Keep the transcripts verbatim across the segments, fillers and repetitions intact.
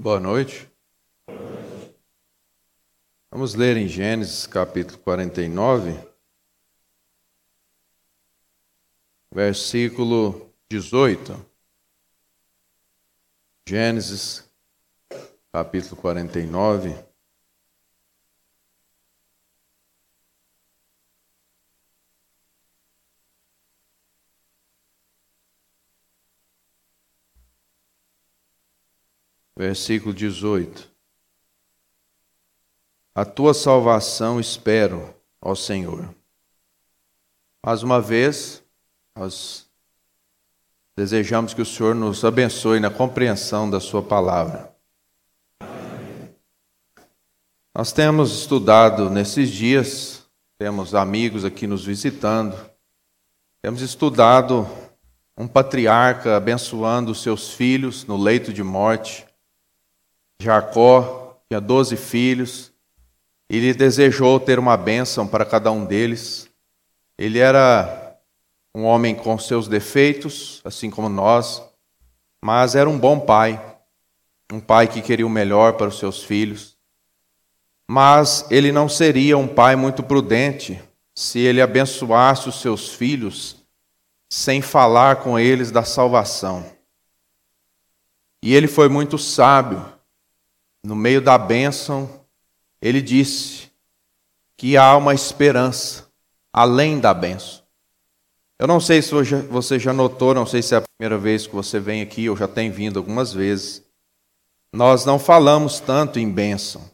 Boa noite. Vamos ler em Gênesis capítulo quarenta e nove, versículo dezoito. Gênesis capítulo quarenta e nove. Versículo dezoito. A tua salvação espero, ó Senhor. Mais uma vez, nós desejamos que o Senhor nos abençoe na compreensão da sua palavra. Nós temos estudado nesses dias, temos amigos aqui nos visitando, temos estudado um patriarca abençoando os seus filhos no leito de morte. Jacó tinha doze filhos, e ele desejou ter uma bênção para cada um deles. Ele era um homem com seus defeitos, assim como nós, mas era um bom pai, um pai que queria o melhor para os seus filhos. Mas ele não seria um pai muito prudente se ele abençoasse os seus filhos sem falar com eles da salvação. E ele foi muito sábio. No meio da bênção, ele disse que há uma esperança além da bênção. Eu não sei se você já notou, não sei se é a primeira vez que você vem aqui, ou já tem vindo algumas vezes. Nós não falamos tanto em bênção.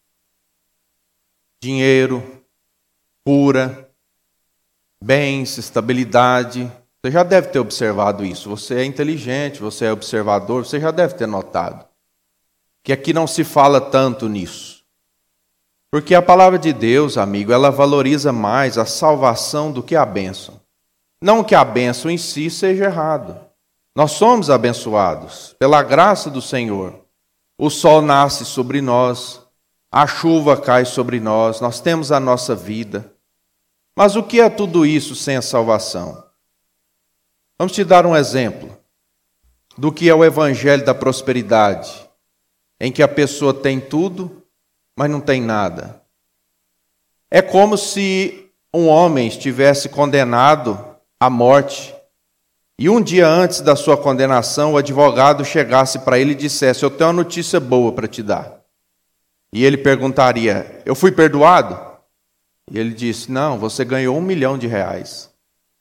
Dinheiro, cura, bens, estabilidade. Você já deve ter observado isso. Você é inteligente, você é observador, você já deve ter notado que aqui não se fala tanto nisso. Porque a palavra de Deus, amigo, ela valoriza mais a salvação do que a bênção. Não que a bênção em si seja errado. Nós somos abençoados pela graça do Senhor. O sol nasce sobre nós, a chuva cai sobre nós, nós temos a nossa vida. Mas o que é tudo isso sem a salvação? Vamos te dar um exemplo do que é o evangelho da prosperidade, em que a pessoa tem tudo, mas não tem nada. É como se um homem estivesse condenado à morte, e um dia antes da sua condenação, o advogado chegasse para ele e dissesse: eu tenho uma notícia boa para te dar. E ele perguntaria: eu fui perdoado? E ele disse: não, você ganhou um milhão de reais.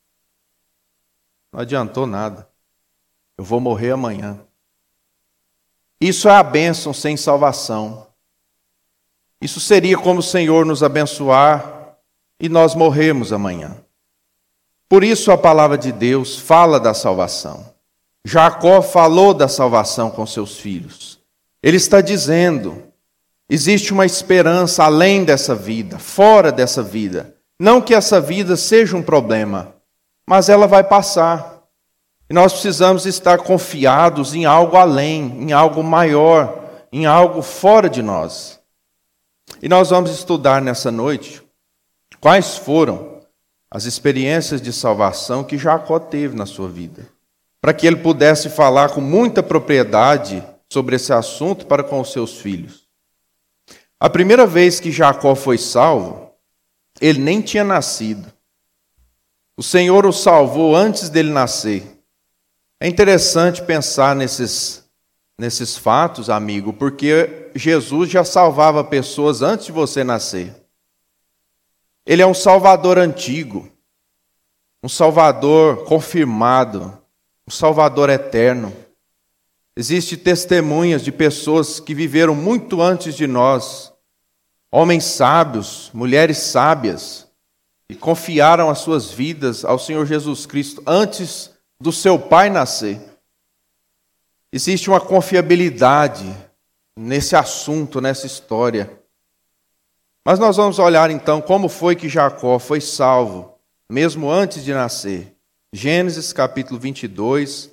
Não adiantou nada. Eu vou morrer amanhã. Isso é a bênção sem salvação. Isso seria como o Senhor nos abençoar e nós morrermos amanhã. Por isso a palavra de Deus fala da salvação. Jacó falou da salvação com seus filhos. Ele está dizendo: existe uma esperança além dessa vida, fora dessa vida. Não que essa vida seja um problema, mas ela vai passar. E nós precisamos estar confiados em algo além, em algo maior, em algo fora de nós. E nós vamos estudar nessa noite quais foram as experiências de salvação que Jacó teve na sua vida, para que ele pudesse falar com muita propriedade sobre esse assunto para com os seus filhos. A primeira vez que Jacó foi salvo, ele nem tinha nascido. O Senhor o salvou antes dele nascer. É interessante pensar nesses, nesses fatos, amigo, porque Jesus já salvava pessoas antes de você nascer. Ele é um salvador antigo, um salvador confirmado, um salvador eterno. Existem testemunhas de pessoas que viveram muito antes de nós, homens sábios, mulheres sábias, que confiaram as suas vidas ao Senhor Jesus Cristo antes do seu pai nascer. Existe uma confiabilidade nesse assunto, nessa história. Mas nós vamos olhar então como foi que Jacó foi salvo, mesmo antes de nascer. Gênesis capítulo vinte e dois.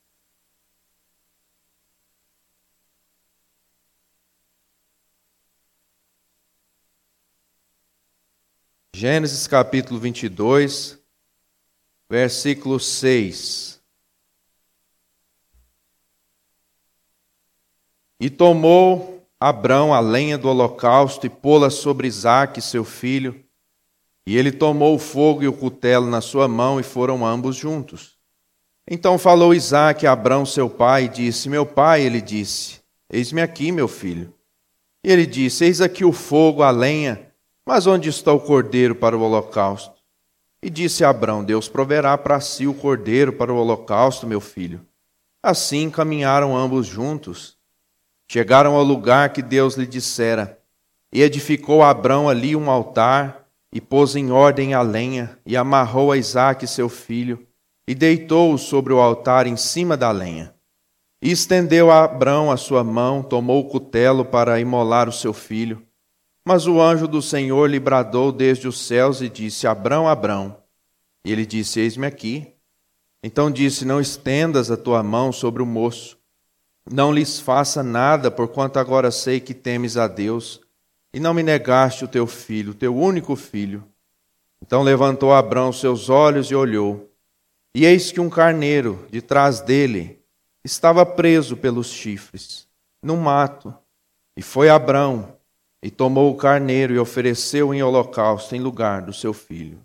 Gênesis capítulo vinte e dois. Versículo seis. E tomou Abrão a lenha do holocausto e pô-la sobre Isaque, seu filho. E ele tomou o fogo e o cutelo na sua mão e foram ambos juntos. Então falou Isaque a Abrão, seu pai, e disse: Meu pai, ele disse, eis-me aqui, meu filho. E ele disse: Eis aqui o fogo, a lenha, mas onde está o cordeiro para o holocausto? E disse a Abrão: Deus proverá para si o cordeiro para o holocausto, meu filho. Assim caminharam ambos juntos. Chegaram ao lugar que Deus lhe dissera. E edificou Abrão ali um altar, e pôs em ordem a lenha, e amarrou a Isaque, seu filho, e deitou-o sobre o altar em cima da lenha. E estendeu a Abrão a sua mão, tomou o cutelo para imolar o seu filho. Mas o anjo do Senhor lhe bradou desde os céus e disse: Abrão, Abrão. E ele disse: Eis-me aqui. Então disse: Não estendas a tua mão sobre o moço. Não lhes faça nada, porquanto agora sei que temes a Deus, e não me negaste o teu filho, o teu único filho. Então levantou Abrão seus olhos e olhou. E eis que um carneiro, de trás dele, estava preso pelos chifres, no mato. E foi Abrão, e tomou o carneiro e ofereceu em holocausto em lugar do seu filho.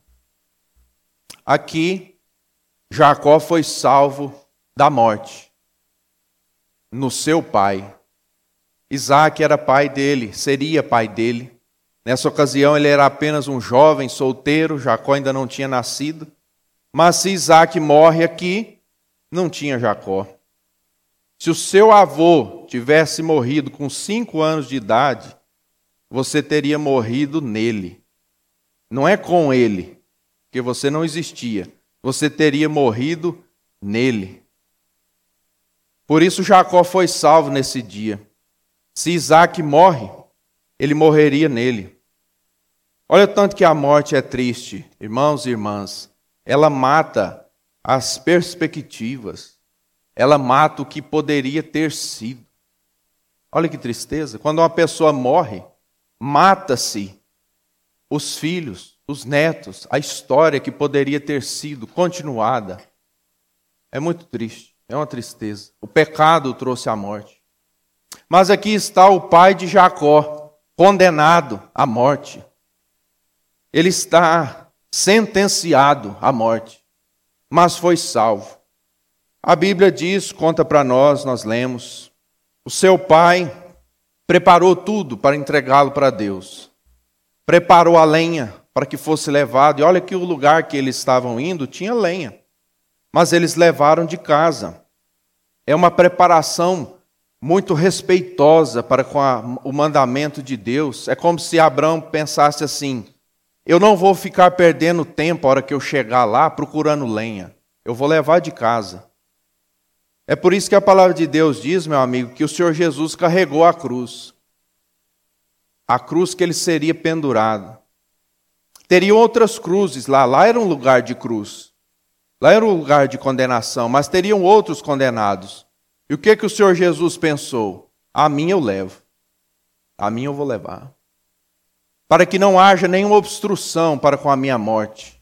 Aqui, Jacó foi salvo da morte no seu pai. Isaque era pai dele, seria pai dele. Nessa ocasião ele era apenas um jovem solteiro, Jacó ainda não tinha nascido. Mas se Isaque morre aqui, não tinha Jacó. Se o seu avô tivesse morrido com cinco anos de idade, você teria morrido nele. Não é com ele, porque você não existia. Você teria morrido nele. Por isso Jacó foi salvo nesse dia. Se Isaque morre, ele morreria nele. Olha o tanto que a morte é triste, irmãos e irmãs. Ela mata as perspectivas. Ela mata o que poderia ter sido. Olha que tristeza. Quando uma pessoa morre, mata-se os filhos, os netos, a história que poderia ter sido continuada. É muito triste, é uma tristeza. O pecado trouxe a morte. Mas aqui está o pai de Jacó, condenado à morte. Ele está sentenciado à morte, mas foi salvo. A Bíblia diz, conta para nós, nós lemos, o seu pai preparou tudo para entregá-lo para Deus. Preparou a lenha para que fosse levado. E olha que o lugar que eles estavam indo tinha lenha, mas eles levaram de casa. É uma preparação muito respeitosa para com a, o mandamento de Deus. É como se Abrão pensasse assim: eu não vou ficar perdendo tempo a hora que eu chegar lá procurando lenha. Eu vou levar de casa. É por isso que a palavra de Deus diz, meu amigo, que o Senhor Jesus carregou a cruz. A cruz que ele seria pendurado. Teriam outras cruzes lá. Lá era um lugar de cruz. Lá era um lugar de condenação, mas teriam outros condenados. E o que, que o Senhor Jesus pensou? A mim eu levo. A mim eu vou levar. Para que não haja nenhuma obstrução para com a minha morte.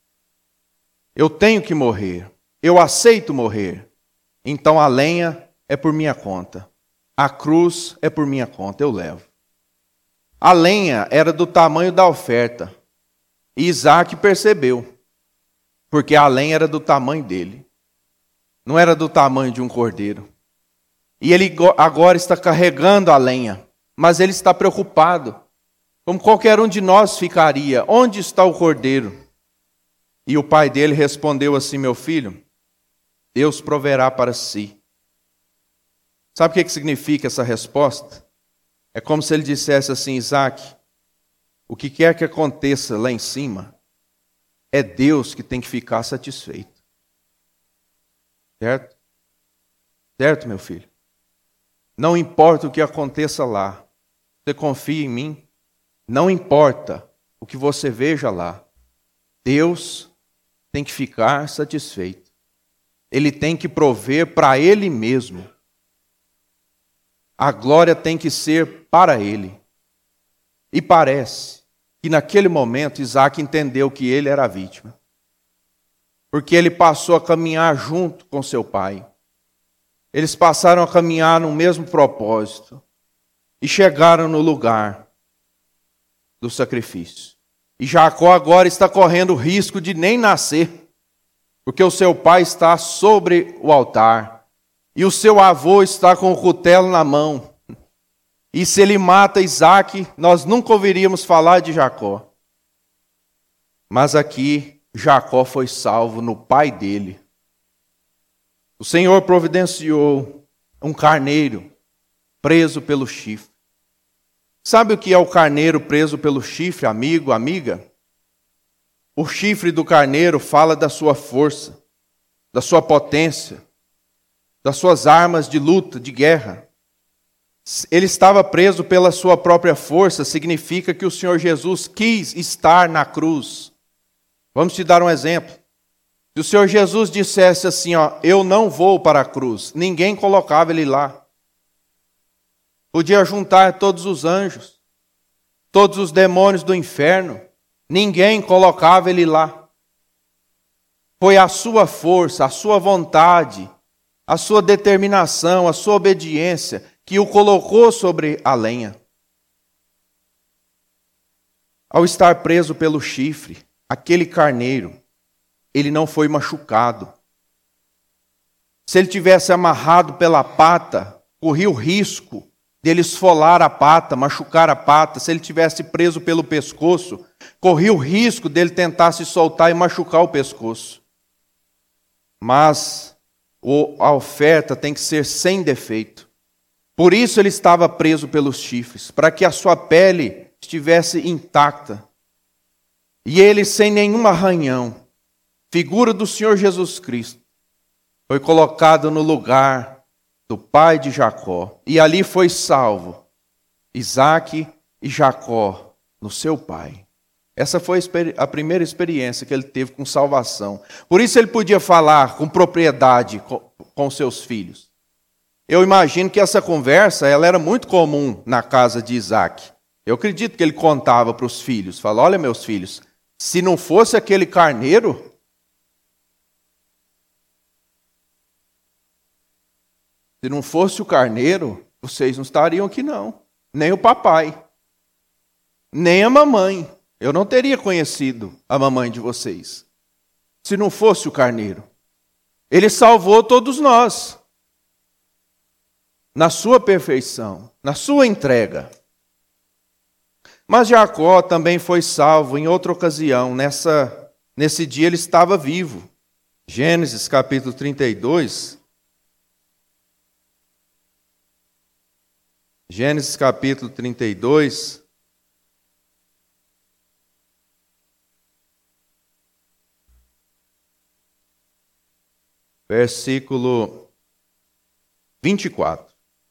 Eu tenho que morrer. Eu aceito morrer. Então a lenha é por minha conta. A cruz é por minha conta, eu levo. A lenha era do tamanho da oferta. E Isaque percebeu. Porque a lenha era do tamanho dele. Não era do tamanho de um cordeiro. E ele agora está carregando a lenha. Mas ele está preocupado. Como qualquer um de nós ficaria. Onde está o cordeiro? E o pai dele respondeu assim: meu filho, Deus proverá para si. Sabe o que, que significa essa resposta? É como se ele dissesse assim: Isaque, o que quer que aconteça lá em cima, é Deus que tem que ficar satisfeito. Certo? Certo, meu filho? Não importa o que aconteça lá. Você confia em mim? Não importa o que você veja lá. Deus tem que ficar satisfeito. Ele tem que prover para Ele mesmo. A glória tem que ser para Ele. E parece que naquele momento Isaque entendeu que ele era a vítima. Porque ele passou a caminhar junto com seu pai. eles passaram a caminhar no mesmo propósito e chegaram no lugar do sacrifício. E Jacó agora está correndo o risco de nem nascer, porque o seu pai está sobre o altar e o seu avô está com o cutelo na mão. E se ele mata Isaque, nós nunca ouviríamos falar de Jacó. Mas aqui, Jacó foi salvo no pai dele. O Senhor providenciou um carneiro preso pelo chifre. Sabe o que é o carneiro preso pelo chifre, amigo, amiga? O chifre do carneiro fala da sua força, da sua potência, das suas armas de luta, de guerra. Ele estava preso pela sua própria força, significa que o Senhor Jesus quis estar na cruz. Vamos te dar um exemplo. Se o Senhor Jesus dissesse assim, ó, eu não vou para a cruz, ninguém colocava ele lá. Podia juntar todos os anjos, todos os demônios do inferno, ninguém colocava ele lá. Foi a sua força, a sua vontade, a sua determinação, a sua obediência que o colocou sobre a lenha. Ao estar preso pelo chifre, aquele carneiro, ele não foi machucado. Se ele tivesse amarrado pela pata, corria o risco dele esfolar a pata, machucar a pata. Se ele tivesse preso pelo pescoço, corria o risco dele tentar se soltar e machucar o pescoço. Mas a oferta tem que ser sem defeito. Por isso ele estava preso pelos chifres, para que a sua pele estivesse intacta. E ele, sem nenhum arranhão, figura do Senhor Jesus Cristo, foi colocado no lugar do pai de Jacó. E ali foi salvo Isaque e Jacó, no seu pai. Essa foi a primeira experiência que ele teve com salvação. Por isso ele podia falar com propriedade com seus filhos. Eu imagino que essa conversa ela era muito comum na casa de Isaque. Eu acredito que ele contava para os filhos, falava, olha meus filhos, se não fosse aquele carneiro, se não fosse o carneiro, vocês não estariam aqui não. Nem o papai, nem a mamãe. Eu não teria conhecido a mamãe de vocês, se não fosse o carneiro. Ele salvou todos nós, na sua perfeição, na sua entrega. Mas Jacó também foi salvo em outra ocasião. Nessa, nesse dia ele estava vivo. Gênesis capítulo trinta e dois. Gênesis capítulo trinta e dois. Versículo vinte e quatro.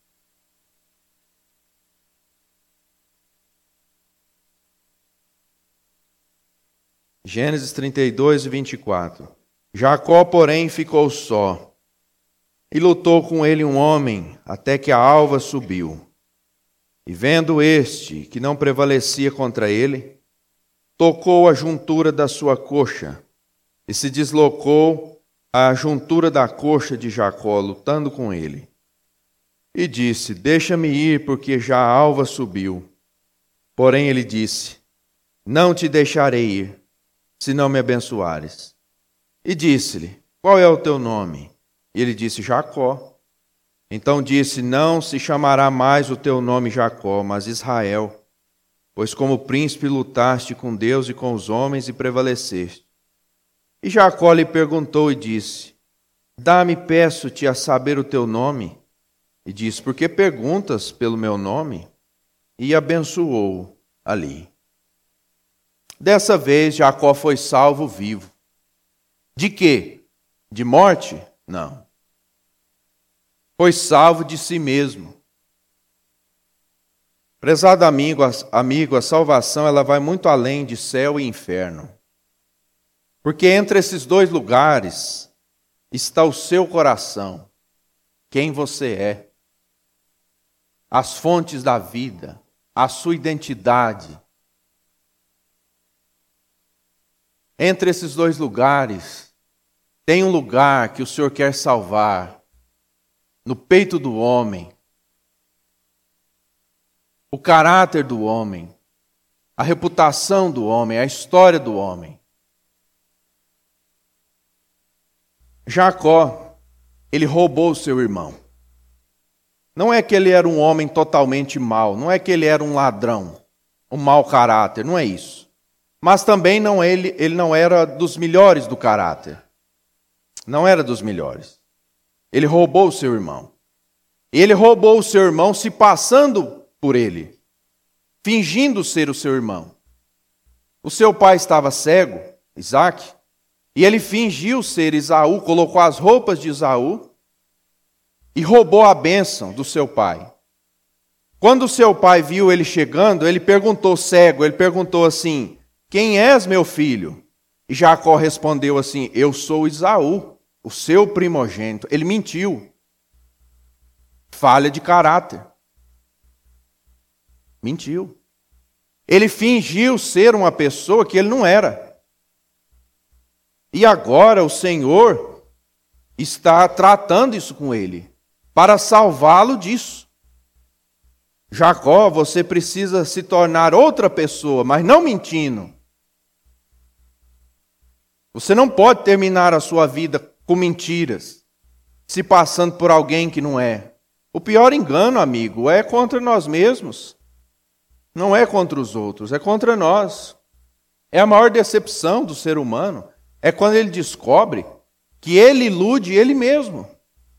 Gênesis trinta e dois, vinte e quatro. Jacó, porém, ficou só, e lutou com ele um homem, até que a alva subiu. E vendo este, que não prevalecia contra ele, tocou a juntura da sua coxa, e se deslocou a juntura da coxa de Jacó, lutando com ele. E disse, deixa-me ir, porque já a alva subiu. Porém ele disse, não te deixarei ir, se não me abençoares. E disse-lhe, qual é o teu nome? E ele disse, Jacó. Então disse, não se chamará mais o teu nome Jacó, mas Israel, pois como príncipe lutaste com Deus e com os homens e prevaleceste. E Jacó lhe perguntou e disse, dá-me, peço-te, a saber o teu nome. E disse, por que perguntas pelo meu nome? E abençoou ali. Dessa vez, Jacó foi salvo vivo. De quê? De morte? Não. Foi salvo de si mesmo. Prezado amigo, amigo, a salvação ela vai muito além de céu e inferno. Porque entre esses dois lugares está o seu coração, quem você é, as fontes da vida, a sua identidade. Entre esses dois lugares, tem um lugar que o Senhor quer salvar, no peito do homem, o caráter do homem, a reputação do homem, a história do homem. Jacó, ele roubou seu irmão. Não é que ele era um homem totalmente mau, não é que ele era um ladrão, um mau caráter, não é isso. Mas também não ele, ele não era dos melhores do caráter. Não era dos melhores. Ele roubou o seu irmão. Ele roubou o seu irmão se passando por ele, fingindo ser o seu irmão. O seu pai estava cego, Isaque, e ele fingiu ser Esaú, colocou as roupas de Esaú e roubou a bênção do seu pai. Quando o seu pai viu ele chegando, ele perguntou cego, ele perguntou assim: quem és, meu filho? E Jacó respondeu assim: eu sou Esaú, o seu primogênito. Ele mentiu. Falha de caráter. Mentiu. Ele fingiu ser uma pessoa que ele não era. E agora o Senhor está tratando isso com ele, para salvá-lo disso. Jacó, você precisa se tornar outra pessoa, mas não mentindo. Você não pode terminar a sua vida com mentiras, se passando por alguém que não é. O pior engano, amigo, é contra nós mesmos. Não é contra os outros, é contra nós. É a maior decepção do ser humano. É quando ele descobre que ele ilude ele mesmo.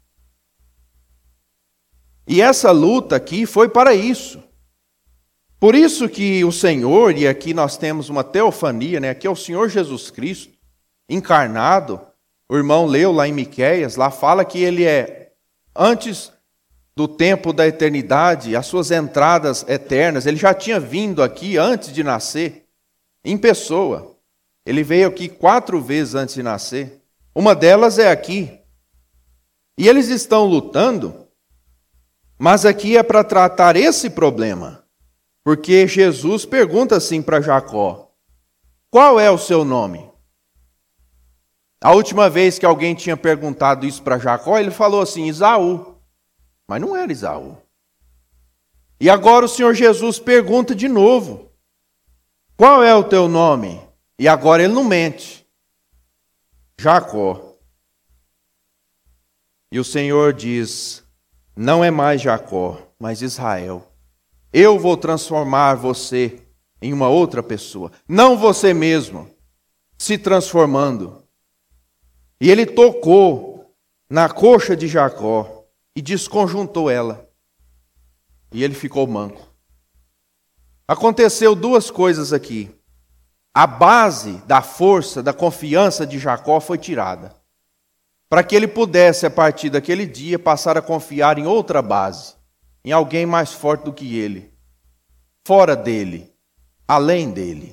E essa luta aqui foi para isso. Por isso que o Senhor, e aqui nós temos uma teofania, né? Aqui é o Senhor Jesus Cristo, encarnado. O irmão leu lá em Miqueias, lá fala que ele é, antes do tempo da eternidade, as suas entradas eternas, ele já tinha vindo aqui antes de nascer, em pessoa. Ele veio aqui quatro vezes antes de nascer. Uma delas é aqui. E eles estão lutando, mas aqui é para tratar esse problema. Porque Jesus pergunta assim para Jacó: qual é o seu nome? A última vez que alguém tinha perguntado isso para Jacó, ele falou assim: Esaú. Mas não era Esaú. E agora o Senhor Jesus pergunta de novo: qual é o teu nome? E agora ele não mente. Jacó. E o Senhor diz: não é mais Jacó, mas Israel. Eu vou transformar você em uma outra pessoa. Não você mesmo, se transformando. E ele tocou na coxa de Jacó e desconjuntou ela. E ele ficou manco. Aconteceu duas coisas aqui. A base da força, da confiança de Jacó foi tirada, para que ele pudesse, a partir daquele dia, passar a confiar em outra base, em alguém mais forte do que ele, fora dele, além dele.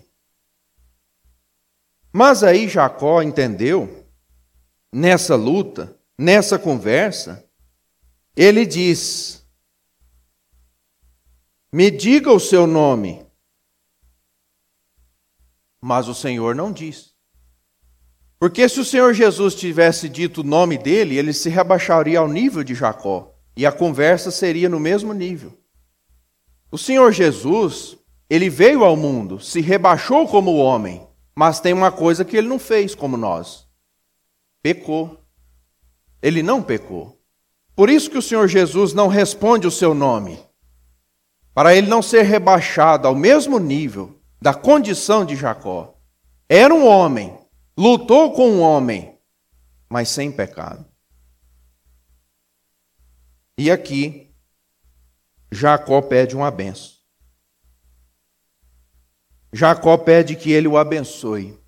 Mas aí Jacó entendeu, nessa luta, nessa conversa, ele diz: me diga o seu nome. Mas o Senhor não diz. Porque se o Senhor Jesus tivesse dito o nome dele, ele se rebaixaria ao nível de Jacó. E a conversa seria no mesmo nível. O Senhor Jesus, ele veio ao mundo, se rebaixou como homem, mas tem uma coisa que ele não fez como nós. Pecou. Ele não pecou. Por isso que o Senhor Jesus não responde o seu nome. Para ele não ser rebaixado ao mesmo nível da condição de Jacó. Era um homem, lutou com um homem, mas sem pecado. E aqui, Jacó pede uma benção. Jacó pede que ele o abençoe.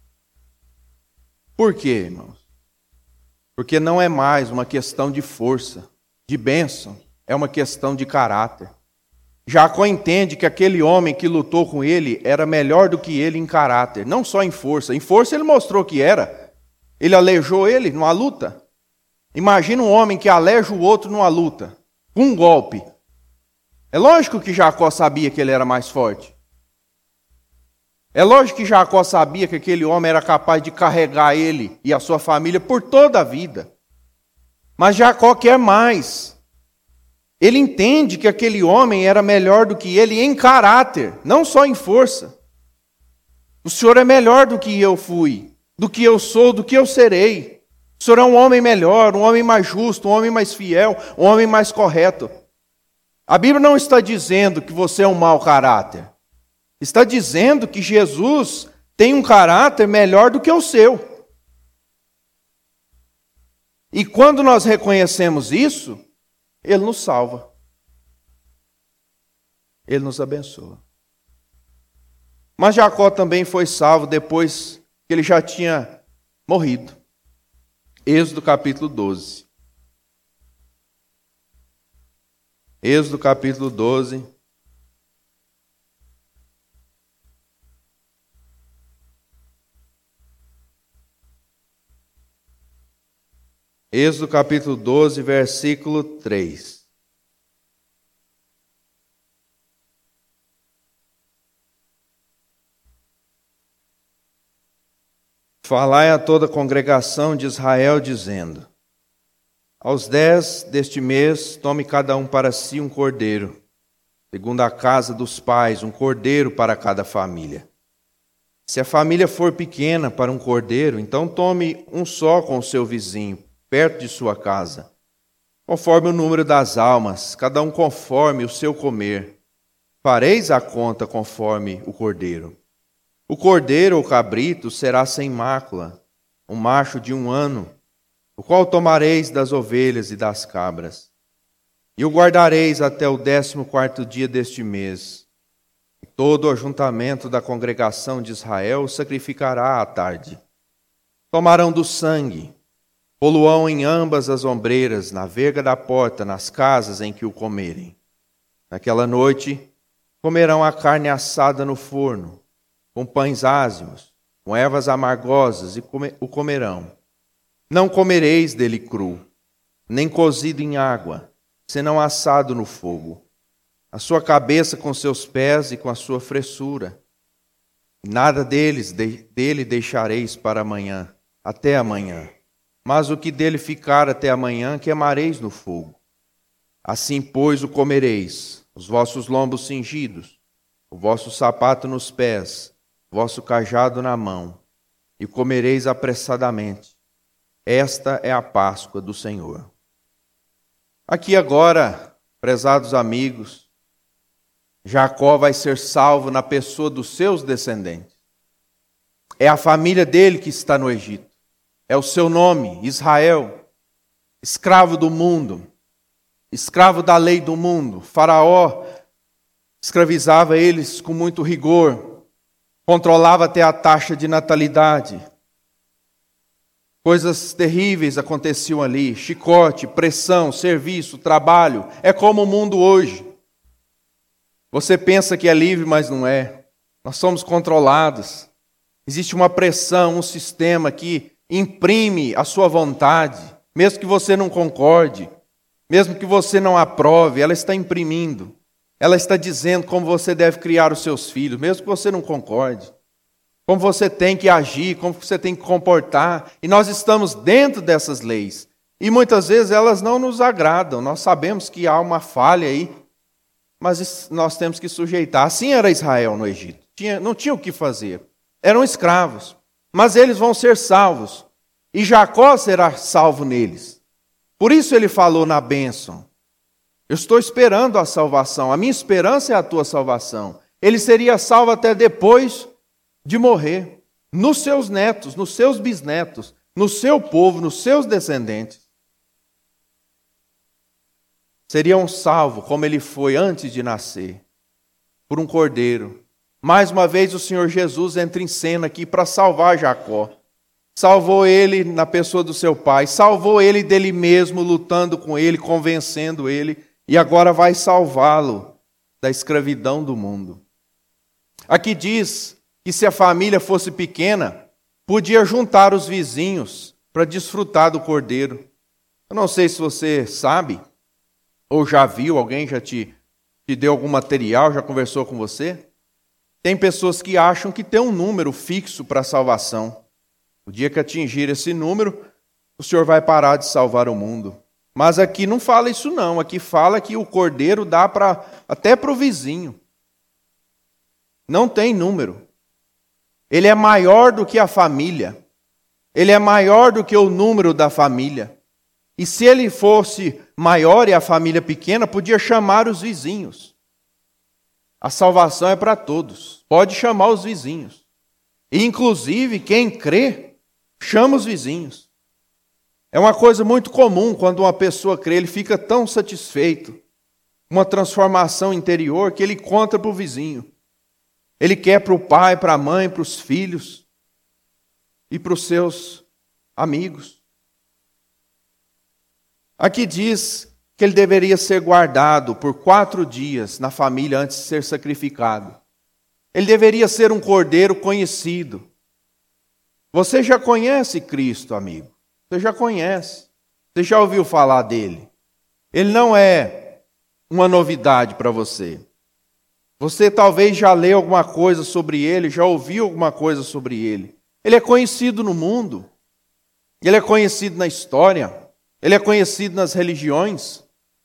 Por quê, irmãos? Porque não é mais uma questão de força, de bênção, é uma questão de caráter. Jacó entende que aquele homem que lutou com ele era melhor do que ele em caráter, não só em força. Em força ele mostrou que era. Ele aleijou ele numa luta. Imagina um homem que aleja o outro numa luta, com um golpe. É lógico que Jacó sabia que ele era mais forte. É lógico que Jacó sabia que aquele homem era capaz de carregar ele e a sua família por toda a vida. Mas Jacó quer mais. Ele entende que aquele homem era melhor do que ele em caráter, não só em força. O Senhor é melhor do que eu fui, do que eu sou, do que eu serei. O Senhor é um homem melhor, um homem mais justo, um homem mais fiel, um homem mais correto. A Bíblia não está dizendo que você é um mau caráter. Está dizendo que Jesus tem um caráter melhor do que o seu. E quando nós reconhecemos isso, Ele nos salva. Ele nos abençoa. Mas Jacó também foi salvo depois que ele já tinha morrido. Êxodo capítulo doze. Êxodo capítulo doze. Êxodo capítulo doze, versículo três. Falai a toda a congregação de Israel, dizendo: aos dez deste mês, tome cada um para si um cordeiro, segundo a casa dos pais, um cordeiro para cada família. Se a família for pequena para um cordeiro, então tome um só com o seu vizinho, perto de sua casa, conforme o número das almas, cada um conforme o seu comer. Fareis a conta conforme o cordeiro. O cordeiro ou cabrito será sem mácula, um macho de um ano, o qual tomareis das ovelhas e das cabras. E o guardareis até o décimo quarto dia deste mês. E todo o ajuntamento da congregação de Israel o sacrificará à tarde. Tomarão do sangue, poluão em ambas as ombreiras, na verga da porta, nas casas em que o comerem. Naquela noite, comerão a carne assada no forno, com pães ázimos, com ervas amargosas, e come, o comerão. Não comereis dele cru, nem cozido em água, senão assado no fogo. A sua cabeça com seus pés e com a sua fressura. Nada deles, de, dele deixareis para amanhã, até amanhã. Mas o que dele ficar até amanhã, queimareis no fogo. Assim, pois, o comereis, os vossos lombos cingidos, o vosso sapato nos pés, o vosso cajado na mão, e o comereis apressadamente. Esta é a Páscoa do Senhor. Aqui agora, prezados amigos, Jacó vai ser salvo na pessoa dos seus descendentes. É a família dele que está no Egito. É o seu nome, Israel, escravo do mundo, escravo da lei do mundo. Faraó escravizava eles com muito rigor, controlava até a taxa de natalidade. Coisas terríveis aconteciam ali, chicote, pressão, serviço, trabalho. É como o mundo hoje. Você pensa que é livre, mas não é. Nós somos controlados. Existe uma pressão, um sistema que imprime a sua vontade, mesmo que você não concorde, mesmo que você não aprove, ela está imprimindo. Ela está dizendo como você deve criar os seus filhos, mesmo que você não concorde. Como você tem que agir, como você tem que comportar. E nós estamos dentro dessas leis. E muitas vezes elas não nos agradam. Nós sabemos que há uma falha aí, mas nós temos que sujeitar. Assim era Israel no Egito. Tinha, não tinha o que fazer. Eram escravos. Mas eles vão ser salvos. E Jacó será salvo neles. Por isso ele falou na bênção. Eu estou esperando a salvação. A minha esperança é a tua salvação. Ele seria salvo até depois de morrer. Nos seus netos, nos seus bisnetos, no seu povo, nos seus descendentes. Seria um salvo como ele foi antes de nascer. Por um cordeiro. Mais uma vez o Senhor Jesus entra em cena aqui para salvar Jacó. Salvou ele na pessoa do seu pai. Salvou ele dele mesmo, lutando com ele, convencendo ele. E agora vai salvá-lo da escravidão do mundo. Aqui diz que se a família fosse pequena, podia juntar os vizinhos para desfrutar do cordeiro. Eu não sei se você sabe, ou já viu, alguém já te, te deu algum material, já conversou com você? Tem pessoas que acham que tem um número fixo para a salvação. O dia que atingir esse número, o Senhor vai parar de salvar o mundo. Mas aqui não fala isso não, aqui fala que o cordeiro dá para até para o vizinho. Não tem número. Ele é maior do que a família. Ele é maior do que o número da família. E se ele fosse maior e a família pequena, podia chamar os vizinhos. A salvação é para todos. Pode chamar os vizinhos. E, inclusive, quem crê, chama os vizinhos. É uma coisa muito comum quando uma pessoa crê, ele fica tão satisfeito. Uma transformação interior que ele conta para o vizinho. Ele quer para o pai, para a mãe, para os filhos e para os seus amigos. Aqui diz que ele deveria ser guardado por quatro dias na família antes de ser sacrificado. Ele deveria ser um cordeiro conhecido. Você já conhece Cristo, amigo. Você já conhece. Você já ouviu falar dele. Ele não é uma novidade para você. Você talvez já leu alguma coisa sobre ele, já ouviu alguma coisa sobre ele. Ele é conhecido no mundo. Ele é conhecido na história. Ele é conhecido nas religiões.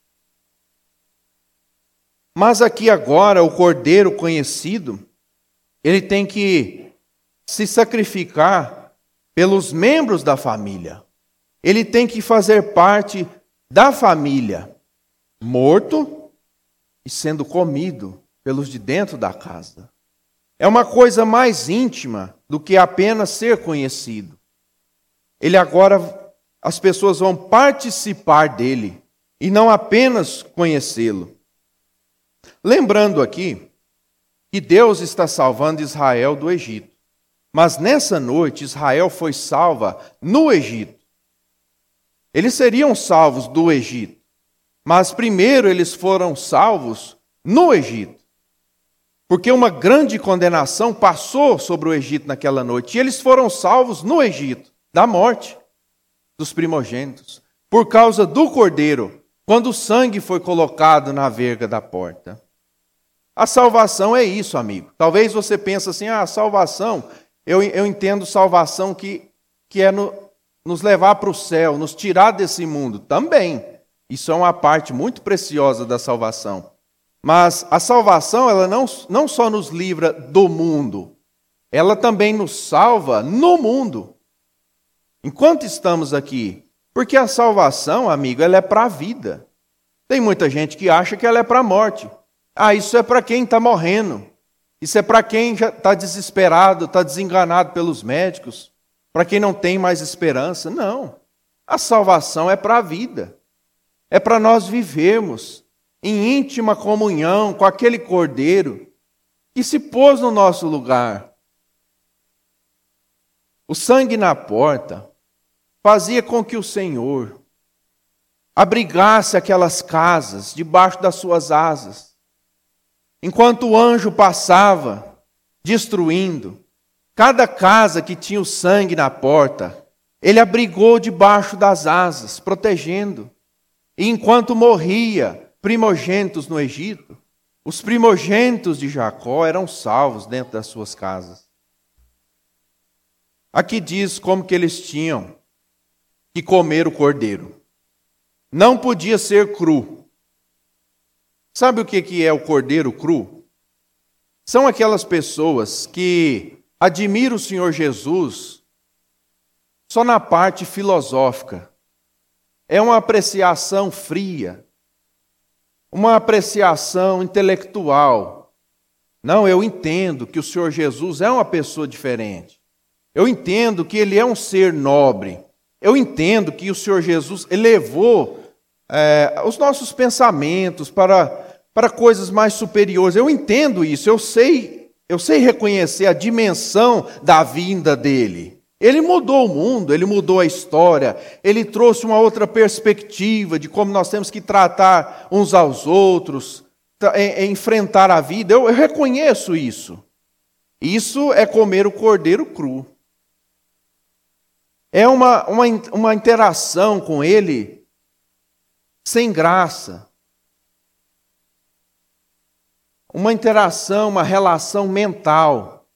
Mas aqui agora, o cordeiro conhecido, ele tem que se sacrificar pelos membros da família. Ele tem que fazer parte da família, morto e sendo comido pelos de dentro da casa. É uma coisa mais íntima do que apenas ser conhecido. Ele agora, as pessoas vão participar dele e não apenas conhecê-lo. Lembrando aqui que Deus está salvando Israel do Egito. Mas nessa noite Israel foi salva no Egito. Eles seriam salvos do Egito. Mas primeiro eles foram salvos no Egito. Porque uma grande condenação passou sobre o Egito naquela noite. E eles foram salvos no Egito, da morte dos primogênitos. Por causa do cordeiro, quando o sangue foi colocado na verga da porta. A salvação é isso, amigo. Talvez você pense assim, ah, a salvação, eu, eu entendo salvação que, que é no, nos levar para o céu, nos tirar desse mundo. Também. Isso é uma parte muito preciosa da salvação. Mas a salvação, ela não, não só nos livra do mundo, ela também nos salva no mundo. Enquanto estamos aqui. Porque a salvação, amigo, ela é para a vida. Tem muita gente que acha que ela é para a morte. Ah, isso é para quem está morrendo. Isso é para quem já está desesperado, está desenganado pelos médicos. Para quem não tem mais esperança. Não. A salvação é para a vida. É para nós vivermos em íntima comunhão com aquele cordeiro que se pôs no nosso lugar. O sangue na porta fazia com que o Senhor abrigasse aquelas casas debaixo das suas asas. Enquanto o anjo passava, destruindo, cada casa que tinha o sangue na porta, ele abrigou debaixo das asas, protegendo. E enquanto morria primogênitos no Egito, os primogênitos de Jacó eram salvos dentro das suas casas. Aqui diz como que eles tinham que comer o cordeiro. Não podia ser cru. Sabe o que é o cordeiro cru? São aquelas pessoas que admiram o Senhor Jesus só na parte filosófica. É uma apreciação fria. Uma apreciação intelectual. Não, eu entendo que o Senhor Jesus é uma pessoa diferente. Eu entendo que Ele é um ser nobre. Eu entendo que o Senhor Jesus elevou é, os nossos pensamentos para, para coisas mais superiores. Eu entendo isso, eu sei, eu sei reconhecer a dimensão da vinda dEle. Ele mudou o mundo, Ele mudou a história, Ele trouxe uma outra perspectiva de como nós temos que tratar uns aos outros, é, é enfrentar a vida. Eu, eu reconheço isso. Isso é comer o cordeiro cru. É uma, uma, uma interação com Ele sem graça. Uma interação, uma relação mental.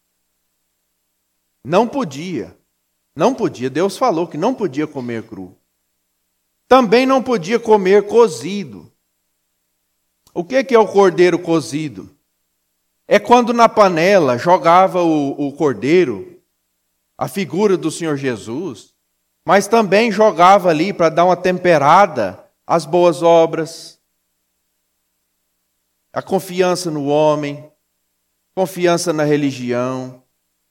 Não podia. Não podia. Deus falou que não podia comer cru. Também não podia comer cozido. O que é o cordeiro cozido? É quando na panela jogava o, o cordeiro, a figura do Senhor Jesus, mas também jogava ali para dar uma temperada às boas obras, a confiança no homem, confiança na religião.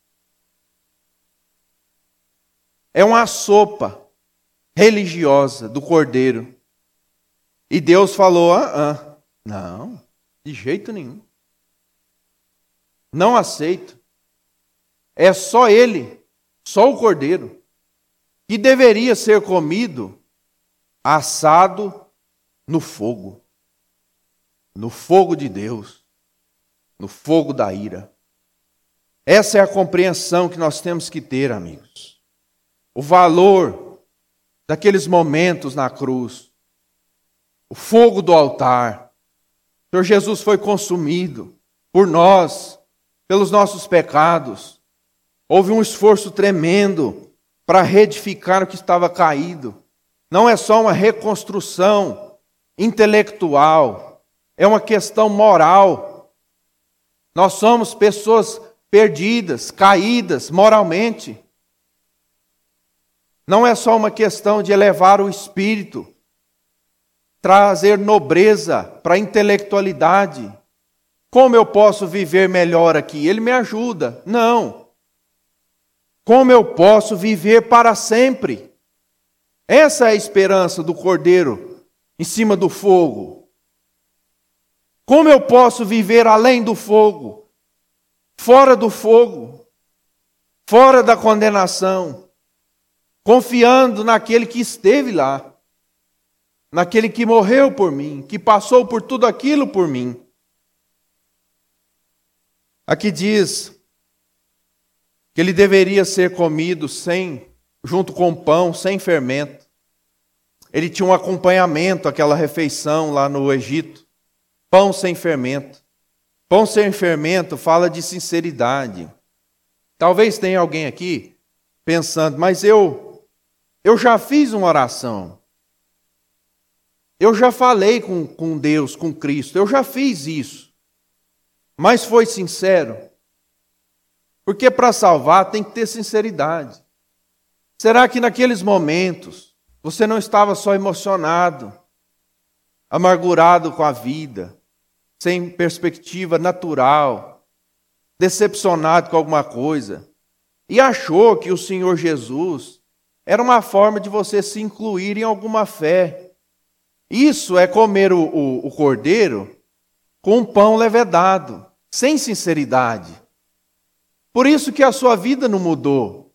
É uma sopa religiosa do cordeiro. E Deus falou, ah, ah, não, de jeito nenhum. Não aceito. É só ele, só o cordeiro, que deveria ser comido assado no fogo. No fogo de Deus. No fogo da ira. Essa é a compreensão que nós temos que ter, amigos. O valor daqueles momentos na cruz. O fogo do altar. O Senhor Jesus foi consumido por nós, pelos nossos pecados. Houve um esforço tremendo para reedificar o que estava caído. Não é só uma reconstrução intelectual, é uma questão moral. Nós somos pessoas perdidas, caídas moralmente. Não é só uma questão de elevar o espírito, trazer nobreza para a intelectualidade. Como eu posso viver melhor aqui? Ele me ajuda. Não. Como eu posso viver para sempre? Essa é a esperança do cordeiro em cima do fogo. Como eu posso viver além do fogo? Fora do fogo? Fora da condenação? Confiando naquele que esteve lá. Naquele que morreu por mim, que passou por tudo aquilo por mim. Aqui diz que ele deveria ser comido sem, junto com pão, sem fermento. Ele tinha um acompanhamento, aquela refeição lá no Egito. Pão sem fermento. Pão sem fermento fala de sinceridade. Talvez tenha alguém aqui pensando, mas eu, eu já fiz uma oração. Eu já falei com, com Deus, com Cristo. Eu já fiz isso. Mas foi sincero? Porque para salvar tem que ter sinceridade. Será que naqueles momentos você não estava só emocionado, amargurado com a vida, sem perspectiva natural, decepcionado com alguma coisa, e achou que o Senhor Jesus era uma forma de você se incluir em alguma fé? Isso é comer o, o, o cordeiro com um pão levedado, sem sinceridade. Por isso que a sua vida não mudou.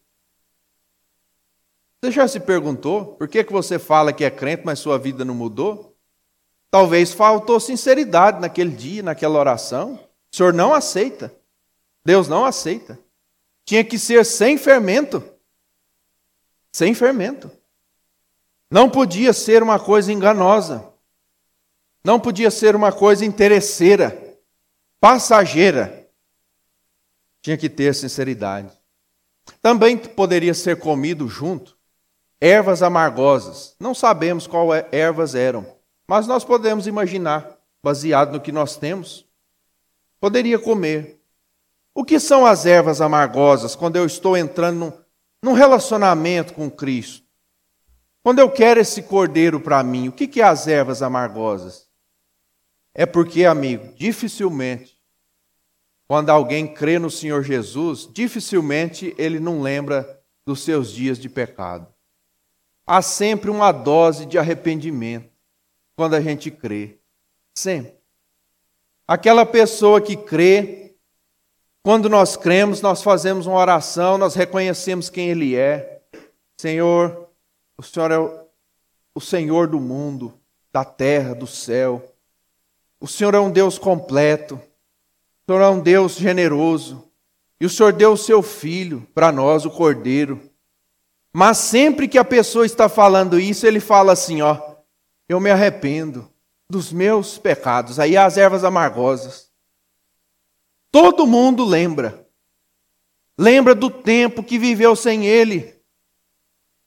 Você já se perguntou por que, que você fala que é crente, mas sua vida não mudou? Talvez faltou sinceridade naquele dia, naquela oração. O Senhor não aceita. Deus não aceita. Tinha que ser sem fermento. Sem fermento. Não podia ser uma coisa enganosa. Não podia ser uma coisa interesseira, passageira. Tinha que ter sinceridade. Também poderia ser comido junto ervas amargosas. Não sabemos qual ervas eram, mas nós podemos imaginar, baseado no que nós temos. Poderia comer. O que são as ervas amargosas quando eu estou entrando num, num relacionamento com Cristo? Quando eu quero esse cordeiro para mim, o que, que é as ervas amargosas? É porque, amigo, dificilmente, quando alguém crê no Senhor Jesus, dificilmente ele não lembra dos seus dias de pecado. Há sempre uma dose de arrependimento quando a gente crê. Sempre. Aquela pessoa que crê, quando nós cremos, nós fazemos uma oração, nós reconhecemos quem Ele é. Senhor, o Senhor é o Senhor do mundo, da terra, do céu. O Senhor é um Deus completo. O Senhor é um Deus generoso. E o Senhor deu o seu Filho para nós, o Cordeiro. Mas sempre que a pessoa está falando isso, ele fala assim, ó, eu me arrependo dos meus pecados. Aí as ervas amargosas. Todo mundo lembra. Lembra do tempo que viveu sem Ele.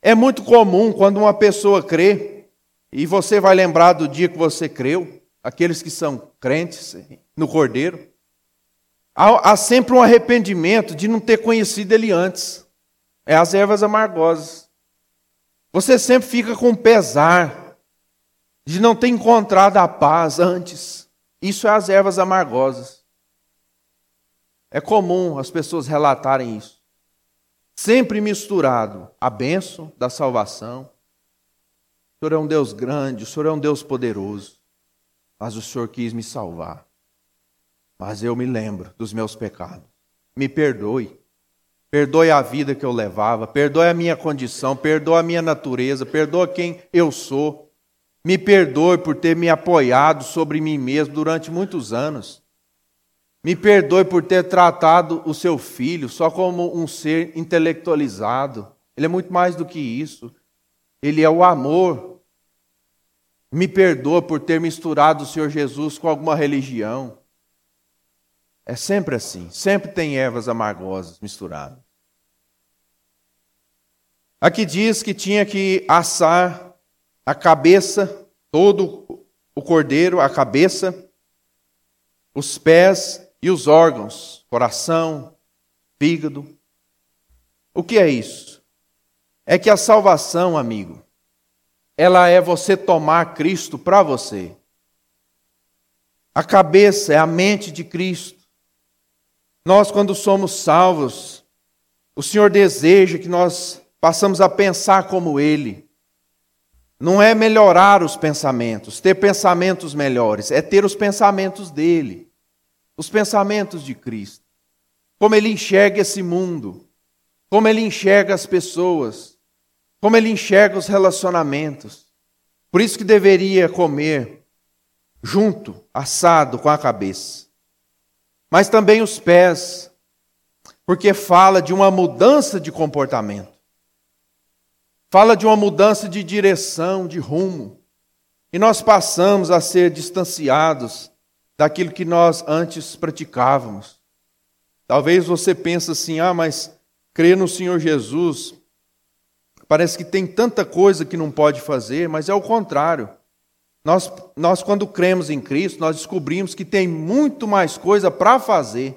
É muito comum quando uma pessoa crê, e você vai lembrar do dia que você creu, aqueles que são crentes no Cordeiro, há, há sempre um arrependimento de não ter conhecido Ele antes. É as ervas amargosas. Você sempre fica com pesar de não ter encontrado a paz antes. Isso é as ervas amargosas. É comum as pessoas relatarem isso. Sempre misturado a bênção da salvação. O Senhor é um Deus grande, o Senhor é um Deus poderoso, mas o Senhor quis me salvar. Mas eu me lembro dos meus pecados. Me perdoe. Perdoe a vida que eu levava, perdoe a minha condição, perdoe a minha natureza, perdoe quem eu sou. Me perdoe por ter me apoiado sobre mim mesmo durante muitos anos. Me perdoe por ter tratado o seu filho só como um ser intelectualizado. Ele é muito mais do que isso. Ele é o amor. Me perdoa por ter misturado o Senhor Jesus com alguma religião. É sempre assim. Sempre tem ervas amargosas misturadas. Aqui diz que tinha que assar a cabeça, todo o cordeiro, a cabeça, os pés e os órgãos, coração, fígado. O que é isso? É que a salvação, amigo, ela é você tomar Cristo para você. A cabeça é a mente de Cristo. Nós, quando somos salvos, o Senhor deseja que nós passamos a pensar como Ele. Não é melhorar os pensamentos, ter pensamentos melhores, é ter os pensamentos dEle. Os pensamentos de Cristo, como Ele enxerga esse mundo, como Ele enxerga as pessoas, como Ele enxerga os relacionamentos. Por isso que deveria comer junto, assado com a cabeça. Mas também os pés, porque fala de uma mudança de comportamento. Fala de uma mudança de direção, de rumo. E nós passamos a ser distanciados daquilo que nós antes praticávamos. Talvez você pense assim, ah, mas crer no Senhor Jesus, parece que tem tanta coisa que não pode fazer, mas é o contrário. Nós, nós quando cremos em Cristo, nós descobrimos que tem muito mais coisa para fazer.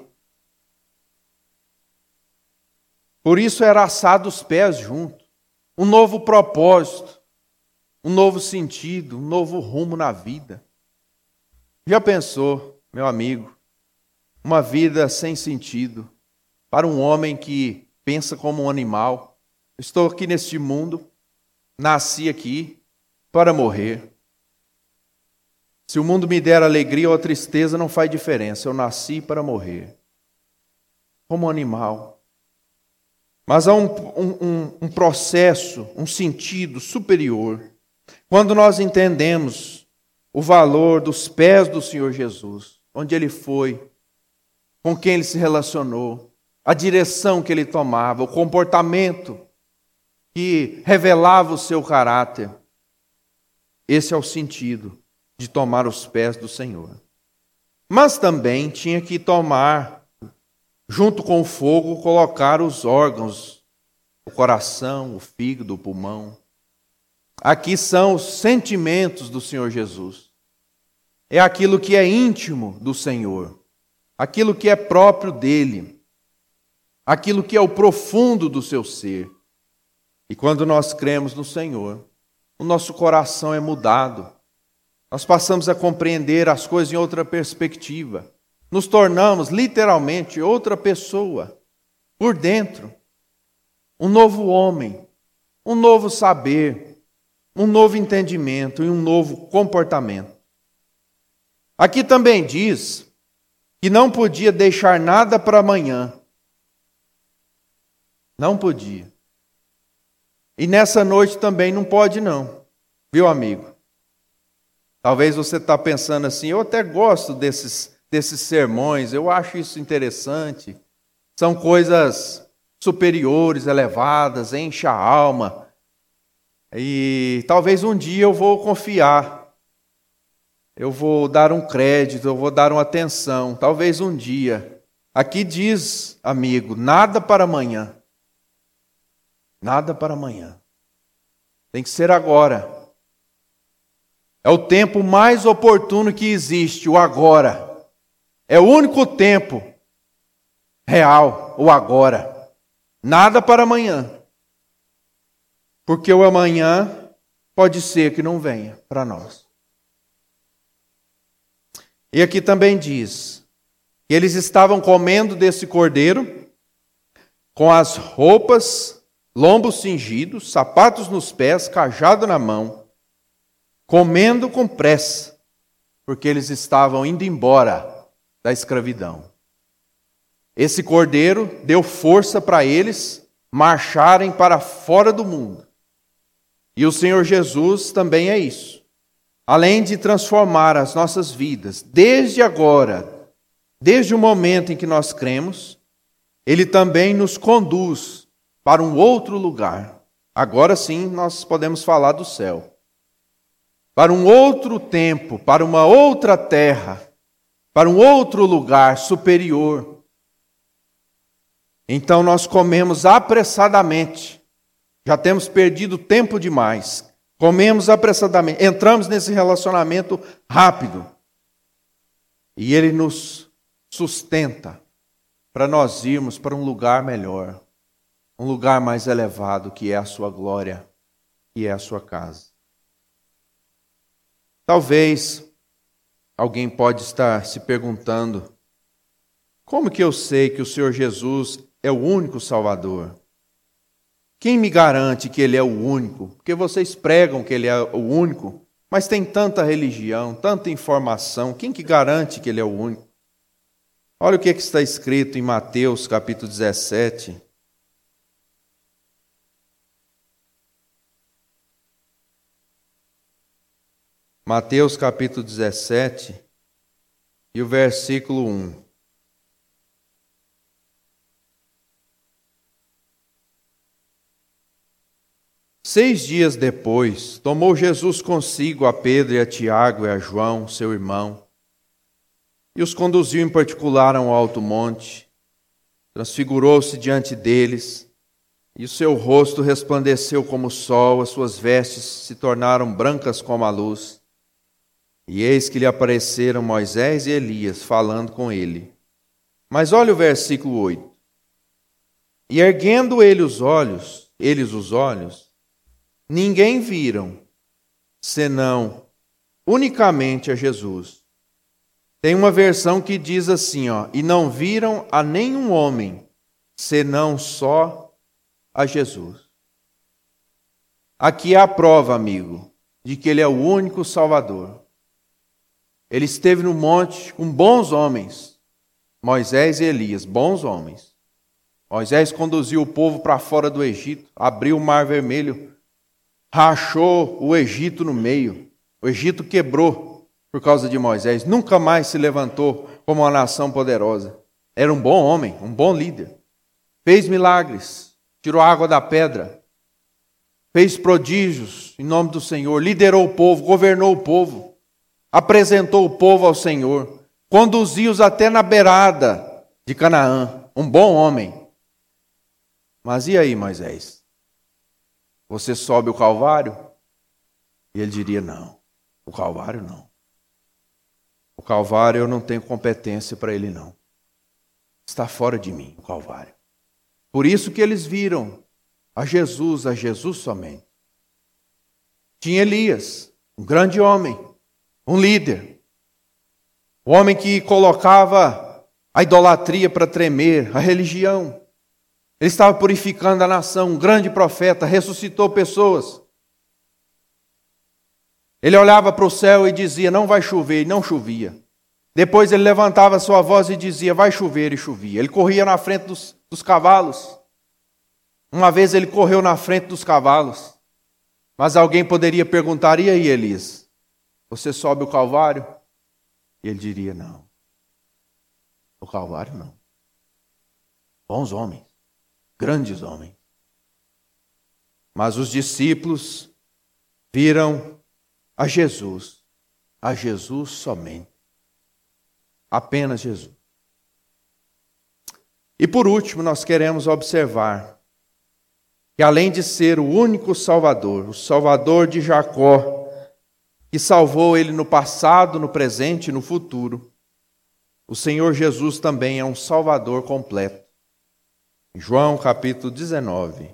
Por isso era assado os pés junto. Um novo propósito, um novo sentido, um novo rumo na vida. Já pensou, meu amigo, uma vida sem sentido para um homem que pensa como um animal? Estou aqui neste mundo, nasci aqui para morrer. Se o mundo me der alegria ou tristeza, não faz diferença. Eu nasci para morrer, como um animal. Mas há um, um, um processo, um sentido superior. Quando nós entendemos o valor dos pés do Senhor Jesus, onde Ele foi, com quem Ele se relacionou, a direção que Ele tomava, o comportamento que revelava o seu caráter. Esse é o sentido de tomar os pés do Senhor. Mas também tinha que tomar, junto com o fogo, colocar os órgãos, o coração, o fígado, o pulmão. Aqui são os sentimentos do Senhor Jesus. É aquilo que é íntimo do Senhor, aquilo que é próprio dele, aquilo que é o profundo do seu ser. E quando nós cremos no Senhor, o nosso coração é mudado. Nós passamos a compreender as coisas em outra perspectiva. Nos tornamos literalmente outra pessoa, por dentro. Um novo homem, um novo saber, um novo entendimento e um novo comportamento. Aqui também diz que não podia deixar nada para amanhã. Não podia. E nessa noite também não pode não, viu, amigo? Talvez você está pensando assim, eu até gosto desses, desses sermões, eu acho isso interessante. São coisas superiores, elevadas, enche a alma. E talvez um dia eu vou confiar. Eu vou dar um crédito, eu vou dar uma atenção. Talvez um dia. Aqui diz, amigo, nada para amanhã. Nada para amanhã. Tem que ser agora. É o tempo mais oportuno que existe, o agora. É o único tempo real, o agora. Nada para amanhã. Porque o amanhã pode ser que não venha para nós. E aqui também diz que eles estavam comendo desse cordeiro com as roupas, lombos cingidos, sapatos nos pés, cajado na mão, comendo com pressa, porque eles estavam indo embora da escravidão. Esse cordeiro deu força para eles marcharem para fora do mundo. E o Senhor Jesus também é isso. Além de transformar as nossas vidas, desde agora, desde o momento em que nós cremos, Ele também nos conduz para um outro lugar. Agora sim nós podemos falar do céu. Para um outro tempo, para uma outra terra, para um outro lugar superior. Então nós comemos apressadamente. Já temos perdido tempo demais. Comemos apressadamente. Entramos nesse relacionamento rápido. E Ele nos sustenta para nós irmos para um lugar melhor. Um lugar mais elevado, que é a sua glória, que é a sua casa. Talvez alguém pode estar se perguntando: como que eu sei que o Senhor Jesus é o único Salvador? Quem me garante que Ele é o único? Porque vocês pregam que Ele é o único, mas tem tanta religião, tanta informação. Quem que garante que Ele é o único? Olha o que está escrito em Mateus capítulo dezessete. Mateus capítulo dezessete e o versículo um. Seis dias depois, tomou Jesus consigo a Pedro e a Tiago e a João, seu irmão, e os conduziu em particular a um alto monte. Transfigurou-se diante deles, e o seu rosto resplandeceu como o sol, as suas vestes se tornaram brancas como a luz. E eis que lhe apareceram Moisés e Elias, falando com ele. Mas olha o versículo oito. E erguendo ele os olhos, eles os olhos, ninguém viram, senão unicamente a Jesus. Tem uma versão que diz assim, ó, e não viram a nenhum homem, senão só a Jesus. Aqui é a prova, amigo, de que Ele é o único Salvador. Ele esteve no monte com bons homens, Moisés e Elias, bons homens. Moisés conduziu o povo para fora do Egito, abriu o Mar Vermelho, rachou o Egito no meio. O Egito quebrou por causa de Moisés, nunca mais se levantou como uma nação poderosa. Era um bom homem, um bom líder. Fez milagres, tirou água da pedra, fez prodígios em nome do Senhor, liderou o povo, governou o povo. Apresentou o povo ao Senhor, conduziu-os até na beirada de Canaã, um bom homem. Mas e aí, Moisés? Você sobe o Calvário? E ele diria, não, o Calvário não. O Calvário eu não tenho competência para ele não. Está fora de mim o Calvário. Por isso que eles viram a Jesus, a Jesus somente. Tinha Elias, um grande homem. Um líder, um homem que colocava a idolatria para tremer, a religião. Ele estava purificando a nação, um grande profeta, ressuscitou pessoas. Ele olhava para o céu e dizia, não vai chover, e não chovia. Depois ele levantava sua voz e dizia, vai chover, e chovia. Ele corria na frente dos, dos cavalos. Uma vez ele correu na frente dos cavalos. Mas alguém poderia perguntar, e aí, Elias? Você sobe o Calvário? E ele diria, não. O Calvário não. Bons homens, grandes homens. Mas os discípulos viram a Jesus, a Jesus somente. Apenas Jesus. E por último, nós queremos observar que além de ser o único Salvador, o Salvador de Jacó, que salvou ele no passado, no presente e no futuro, o Senhor Jesus também é um Salvador completo. João capítulo dezenove.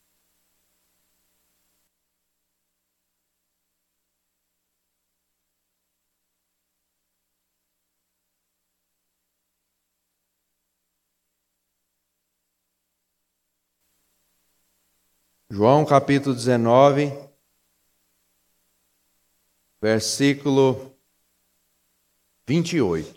João capítulo dezenove, versículo vinte e oito.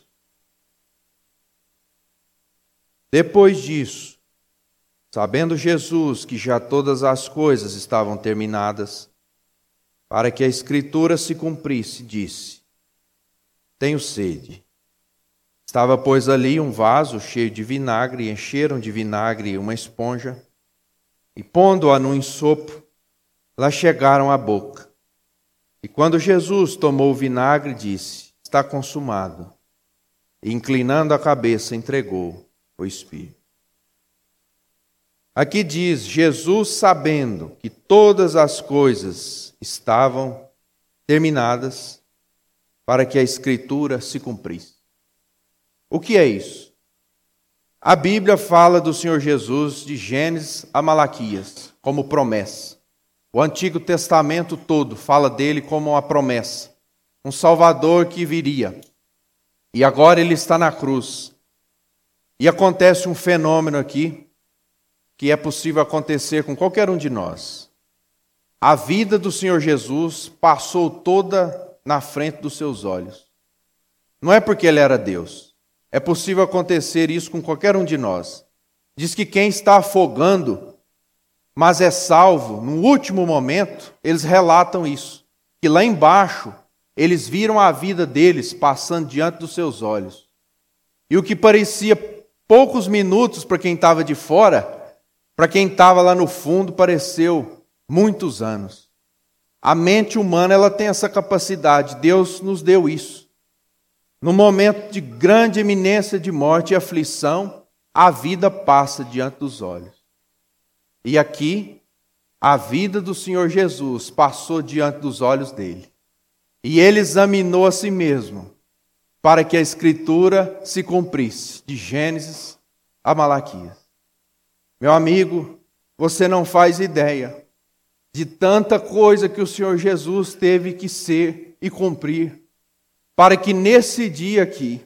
Depois disso, sabendo Jesus que já todas as coisas estavam terminadas, para que a Escritura se cumprisse, disse: tenho sede. Estava, pois, ali um vaso cheio de vinagre, e encheram de vinagre uma esponja, e pondo-a num ensopo, lá chegaram à boca. E quando Jesus tomou o vinagre, disse: está consumado. E inclinando a cabeça, entregou o Espírito. Aqui diz, Jesus, sabendo que todas as coisas estavam terminadas, para que a Escritura se cumprisse. O que é isso? A Bíblia fala do Senhor Jesus de Gênesis a Malaquias, como promessa. O Antigo Testamento todo fala dele como uma promessa. Um Salvador que viria. E agora ele está na cruz. E acontece um fenômeno aqui, que é possível acontecer com qualquer um de nós. A vida do Senhor Jesus passou toda na frente dos seus olhos. Não é porque ele era Deus. É possível acontecer isso com qualquer um de nós. Diz que quem está afogando, mas é salvo, no último momento, eles relatam isso. Que lá embaixo, eles viram a vida deles passando diante dos seus olhos. E o que parecia poucos minutos para quem estava de fora, para quem estava lá no fundo, pareceu muitos anos. A mente humana, ela tem essa capacidade. Deus nos deu isso. No momento de grande iminência de morte e aflição, a vida passa diante dos olhos. E aqui, a vida do Senhor Jesus passou diante dos olhos dele. E ele examinou a si mesmo, para que a Escritura se cumprisse, de Gênesis a Malaquias. Meu amigo, você não faz ideia de tanta coisa que o Senhor Jesus teve que ser e cumprir, para que nesse dia aqui,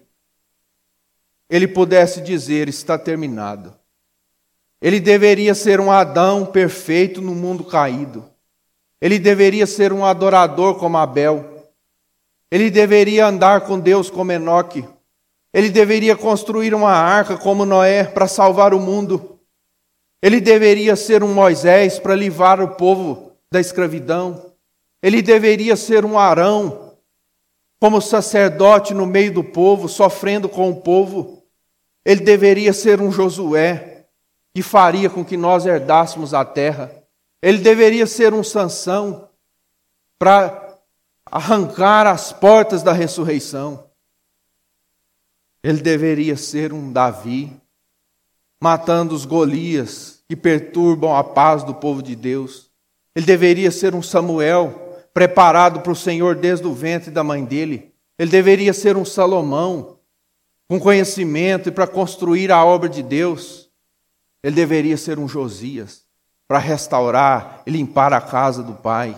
ele pudesse dizer, está terminado. Ele deveria ser um Adão perfeito no mundo caído. Ele deveria ser um adorador como Abel. Ele deveria andar com Deus como Enoque. Ele deveria construir uma arca como Noé para salvar o mundo. Ele deveria ser um Moisés para livrar o povo da escravidão. Ele deveria ser um Arão como sacerdote no meio do povo, sofrendo com o povo. Ele deveria ser um Josué, que faria com que nós herdássemos a terra. Ele deveria ser um Sansão, para arrancar as portas da ressurreição. Ele deveria ser um Davi, matando os Golias, que perturbam a paz do povo de Deus. Ele deveria ser um Samuel, preparado para o Senhor desde o ventre da mãe dele. Ele deveria ser um Salomão, com conhecimento e para construir a obra de Deus. Ele deveria ser um Josias, para restaurar e limpar a casa do Pai.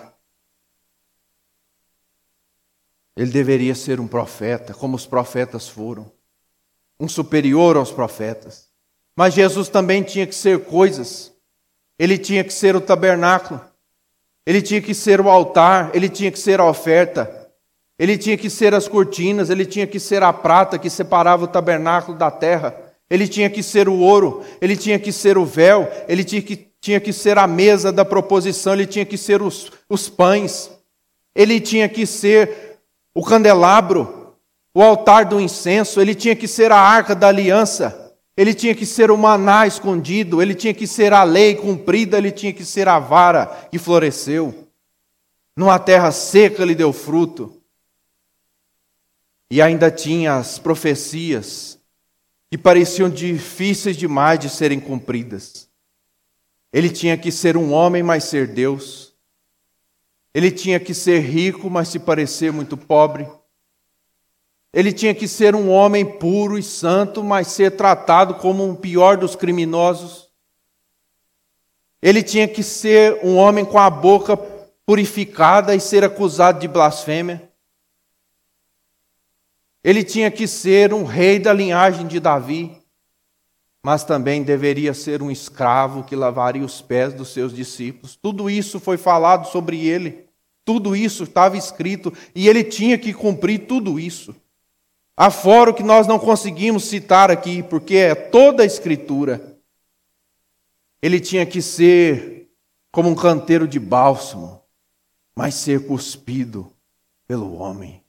Ele deveria ser um profeta, como os profetas foram. Um superior aos profetas. Mas Jesus também tinha que ser coisas. Ele tinha que ser o tabernáculo. Ele tinha que ser o altar, ele tinha que ser a oferta, ele tinha que ser as cortinas, ele tinha que ser a prata que separava o tabernáculo da terra, ele tinha que ser o ouro, ele tinha que ser o véu, ele tinha que, tinha que ser a mesa da proposição, ele tinha que ser os, os pães, ele tinha que ser o candelabro, o altar do incenso, ele tinha que ser a arca da aliança. Ele tinha que ser o maná escondido, ele tinha que ser a lei cumprida, ele tinha que ser a vara que floresceu. Numa terra seca ele deu fruto. E ainda tinha as profecias que pareciam difíceis demais de serem cumpridas. Ele tinha que ser um homem, mas ser Deus. Ele tinha que ser rico, mas se parecer muito pobre. Ele tinha que ser um homem puro e santo, mas ser tratado como o pior dos criminosos. Ele tinha que ser um homem com a boca purificada e ser acusado de blasfêmia. Ele tinha que ser um rei da linhagem de Davi, mas também deveria ser um escravo que lavaria os pés dos seus discípulos. Tudo isso foi falado sobre ele. Tudo isso estava escrito e ele tinha que cumprir tudo isso. Afora o que nós não conseguimos citar aqui, porque é toda a Escritura. Ele tinha que ser como um canteiro de bálsamo, mas ser cuspido pelo homem.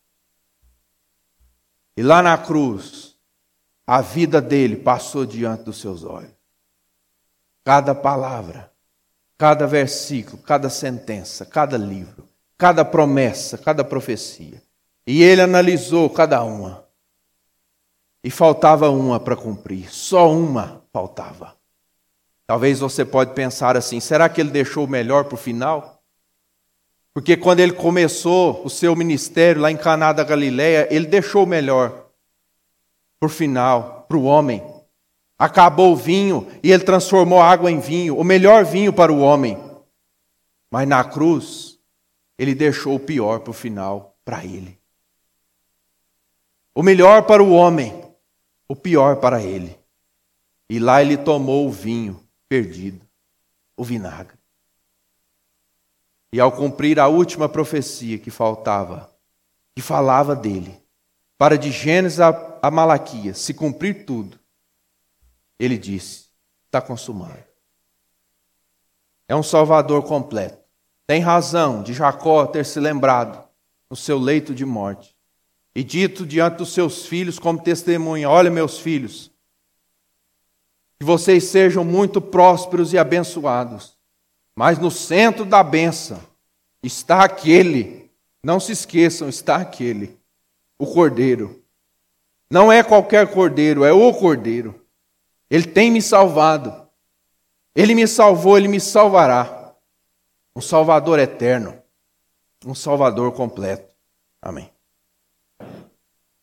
E lá na cruz, a vida dele passou diante dos seus olhos. Cada palavra, cada versículo, cada sentença, cada livro, cada promessa, cada profecia. E ele analisou cada uma. E faltava uma para cumprir. Só uma faltava. Talvez você pode pensar assim, será que ele deixou o melhor para o final? Porque quando ele começou o seu ministério lá em Caná da Galileia, ele deixou o melhor para o final, para o homem. Acabou o vinho e ele transformou a água em vinho, o melhor vinho para o homem. Mas na cruz, ele deixou o pior para o final, para ele. O melhor para o homem, o pior para ele. E lá ele tomou o vinho perdido, o vinagre. E ao cumprir a última profecia que faltava, que falava dele, para de Gênesis a, a Malaquias, se cumprir tudo, ele disse, está consumado. É um Salvador completo. Tem razão de Jacó ter se lembrado no seu leito de morte. E dito diante dos seus filhos como testemunha, olha meus filhos, que vocês sejam muito prósperos e abençoados. Mas no centro da bênção está aquele, não se esqueçam, está aquele, o Cordeiro. Não é qualquer Cordeiro, é o Cordeiro. Ele tem me salvado. Ele me salvou, ele me salvará. Um Salvador eterno, um Salvador completo. Amém.